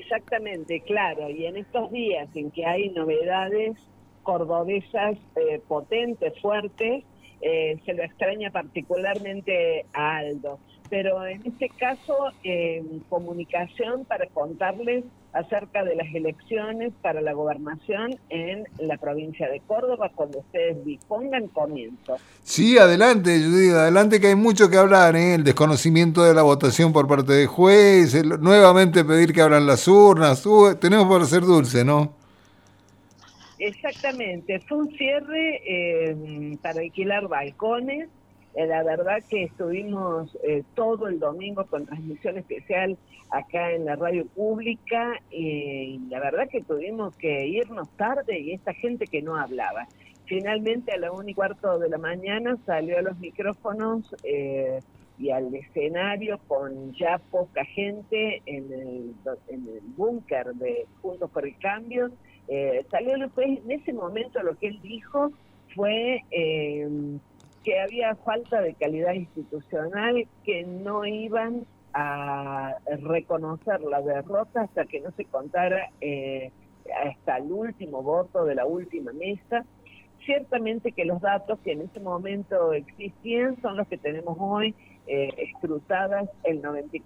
Exactamente, claro, y en estos días en que hay novedades cordobesas potentes, fuertes, se lo extraña particularmente a Aldo. Pero en este caso, comunicación para contarles acerca de las elecciones para la gobernación en la provincia de Córdoba. Cuando ustedes dispongan, comienzo. Sí, adelante, Judith, adelante que hay mucho que hablar, ¿eh? El desconocimiento de la votación por parte del juez, nuevamente pedir que abran las urnas, tenemos para ser dulce, ¿no? Exactamente, fue un cierre para alquilar balcones. La verdad que estuvimos todo el domingo con transmisión especial acá en la radio pública y la verdad que tuvimos que irnos tarde y esta gente que no hablaba. Finalmente a la 1:15 de la mañana salió a los micrófonos y al escenario con ya poca gente en el búnker de Juntos por el Cambio. Salió después, en ese momento lo que él dijo fue que había falta de calidad institucional, que no iban a reconocer la derrota hasta que no se contara hasta el último voto de la última mesa. Ciertamente que los datos que en ese momento existían son los que tenemos hoy, escrutadas el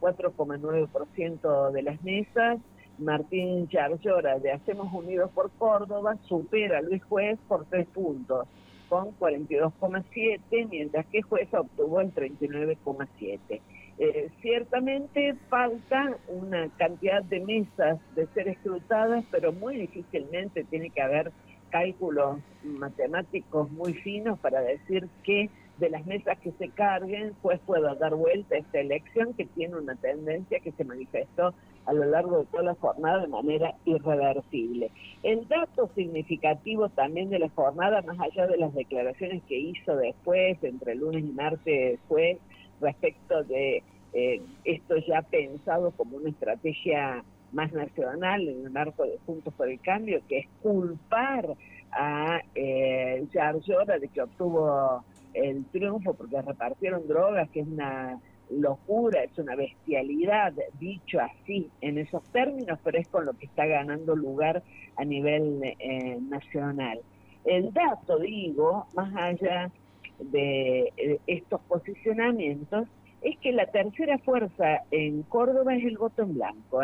94,9% de las mesas. Martín Yarlora de Hacemos Unidos por Córdoba supera a Luis Juez por 3 puntos, con 42,7, mientras que Juez obtuvo el 39,7. Ciertamente falta una cantidad de mesas de ser escrutadas, pero muy difícilmente tiene que haber cálculos matemáticos muy finos para decir que de las mesas que se carguen, pues pueda dar vuelta a esta elección que tiene una tendencia que se manifestó a lo largo de toda la jornada de manera irreversible. El dato significativo también de la jornada, más allá de las declaraciones que hizo después, entre lunes y martes, fue respecto de esto ya pensado como una estrategia más nacional en el marco de Juntos por el Cambio, que es culpar a Yarlora de que obtuvo el triunfo porque repartieron drogas, que es una locura, es una bestialidad, dicho así en esos términos, pero es con lo que está ganando lugar a nivel nacional. El dato, digo, más allá de estos posicionamientos, es que la tercera fuerza en Córdoba es el voto en blanco,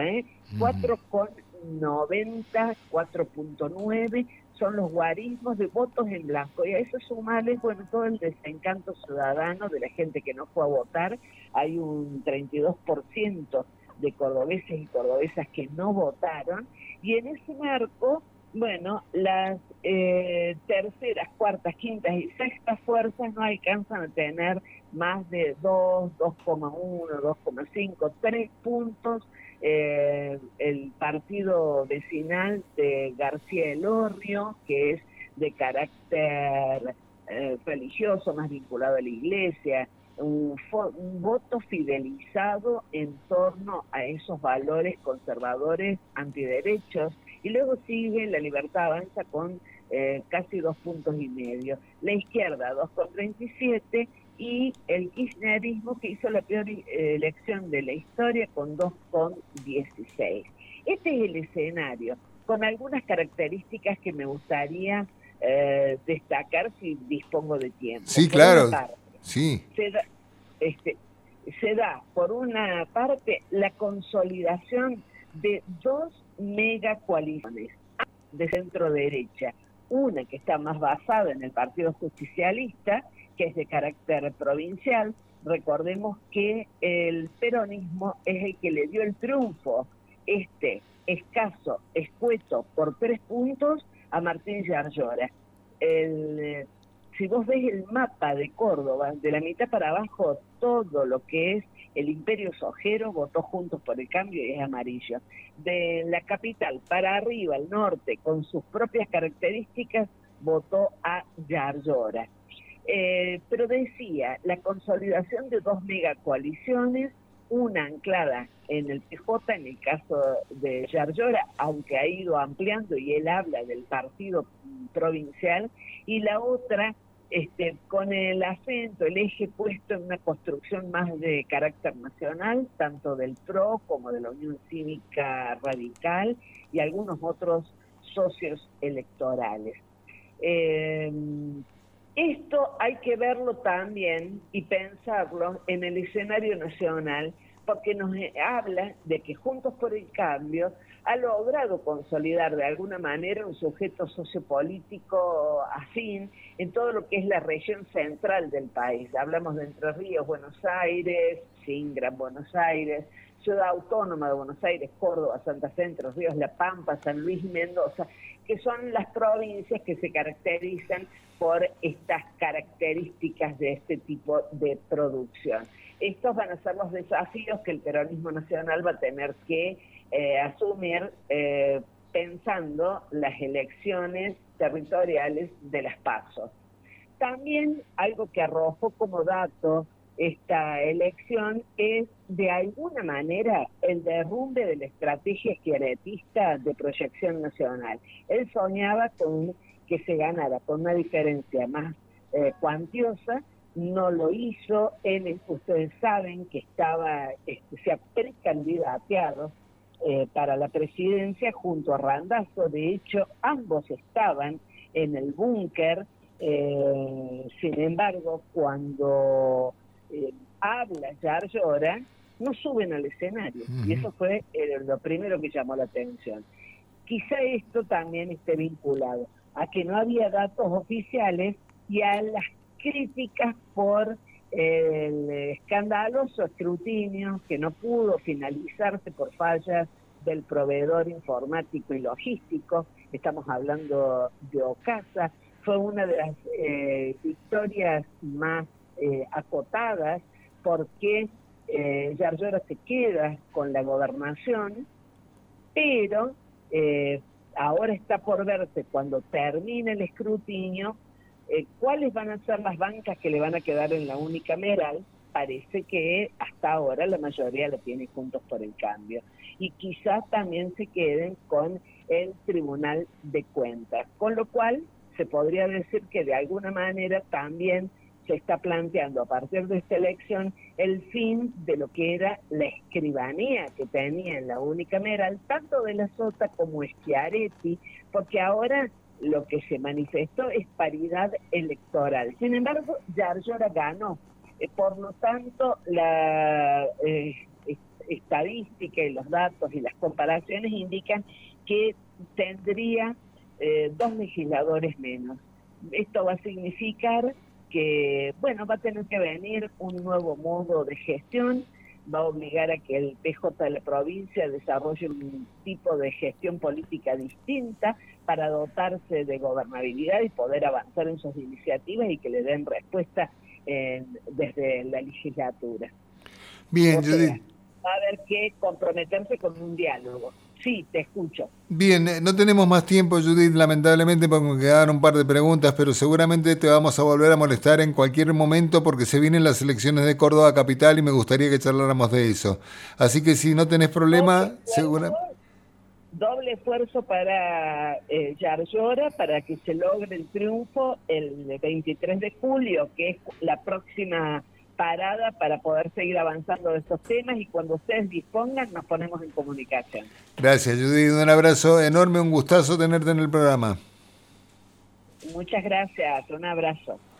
4,90, 4,9 son los guarismos de votos en blanco, y a eso sumarles, bueno, todo el desencanto ciudadano de la gente que no fue a votar. Hay un 32% de cordobeses y cordobesas que no votaron, y en ese marco, bueno, las terceras, cuartas, quintas y sextas fuerzas no alcanzan a tener más de 2, 2,1, 2,5, 3 puntos. El partido vecinal de García Elorrio, que es de carácter religioso, más vinculado a la iglesia, un voto fidelizado en torno a esos valores conservadores antiderechos, y luego sigue La Libertad Avanza con casi 2,5 puntos, la izquierda 2,37 y el kirchnerismo, que hizo la peor elección de la historia con 2,16. Este es el escenario, con algunas características que me gustaría destacar si dispongo de tiempo. Sí, Por una claro, parte, sí. se da, por una parte, la consolidación de 2 megacoaliciones de centro derecha, una que está más basada en el Partido Justicialista, que es de carácter provincial. Recordemos que el peronismo es el que le dio el triunfo, escaso, escueto, por 3 puntos a Martín Yarlora. Si vos ves el mapa de Córdoba, de la mitad para abajo, todo lo que es el Imperio Sojero votó Juntos por el Cambio y es amarillo. De la capital para arriba, al norte, con sus propias características, votó a Yarlora. Pero decía, la consolidación de 2 megacoaliciones, una anclada en el PJ, en el caso de Yarlora, aunque ha ido ampliando y él habla del partido provincial, y la otra con el acento, el eje puesto en una construcción más de carácter nacional, tanto del PRO como de la Unión Cívica Radical y algunos otros socios electorales. Esto hay que verlo también y pensarlo en el escenario nacional, porque nos habla de que Juntos por el Cambio ha logrado consolidar de alguna manera un sujeto sociopolítico afín en todo lo que es la región central del país. Hablamos de Entre Ríos, Buenos Aires, sí, Gran Buenos Aires, Ciudad Autónoma de Buenos Aires, Córdoba, Santa Fe, Entre Ríos, La Pampa, San Luis y Mendoza, que son las provincias que se caracterizan por estas características de este tipo de producción. Estos van a ser los desafíos que el peronismo nacional va a tener que asumir pensando las elecciones territoriales de las PASO. También algo que arrojó como dato esta elección es, de alguna manera, el derrumbe de la estrategia schiarettista de proyección nacional. Él soñaba con que se ganara con una diferencia más cuantiosa, no lo hizo. Él, ustedes saben que se ha precandidateado para la presidencia junto a Randazzo. De hecho, ambos estaban en el búnker. Sin embargo, cuando habla Yar Llora, no suben al escenario. Y eso fue lo primero que llamó la atención. Quizá esto también esté vinculado a que no había datos oficiales y a las críticas por el escandaloso escrutinio que no pudo finalizarse por fallas del proveedor informático y logístico. Estamos hablando de Ocasa. Fue una de las victorias más acotadas, porque Yar Llora se queda con la gobernación, pero ahora está por verse, cuando termine el escrutinio, cuáles van a ser las bancas que le van a quedar en la unicameral. Parece que hasta ahora la mayoría la tiene Juntos por el Cambio, y quizás también se queden con el Tribunal de Cuentas, con lo cual se podría decir que de alguna manera también se está planteando a partir de esta elección el fin de lo que era la escribanía que tenía en la unicameral, tanto de la Sota como Schiaretti, porque ahora lo que se manifestó es paridad electoral. Sin embargo, Yar Llora ganó. Por lo tanto, la estadística y los datos y las comparaciones indican que tendría 2 legisladores menos. Esto va a significar que, bueno, va a tener que venir un nuevo modo de gestión, va a obligar a que el PJ de la provincia desarrolle un tipo de gestión política distinta para dotarse de gobernabilidad y poder avanzar en sus iniciativas y que le den respuesta desde la legislatura. Bien, o sea, Judith. va a haber que comprometerse con un diálogo. Sí, te escucho. Bien, no tenemos más tiempo, Judith, lamentablemente, porque me quedaron un par de preguntas, pero seguramente te vamos a volver a molestar en cualquier momento porque se vienen las elecciones de Córdoba Capital y me gustaría que charláramos de eso. Así que si no tenés problema, Doble esfuerzo para Yar Llora, para que se logre el triunfo el 23 de julio, que es la próxima parada para poder seguir avanzando de estos temas, y cuando ustedes dispongan nos ponemos en comunicación. Gracias, Judith, un abrazo enorme, un gustazo tenerte en el programa. Muchas gracias, un abrazo.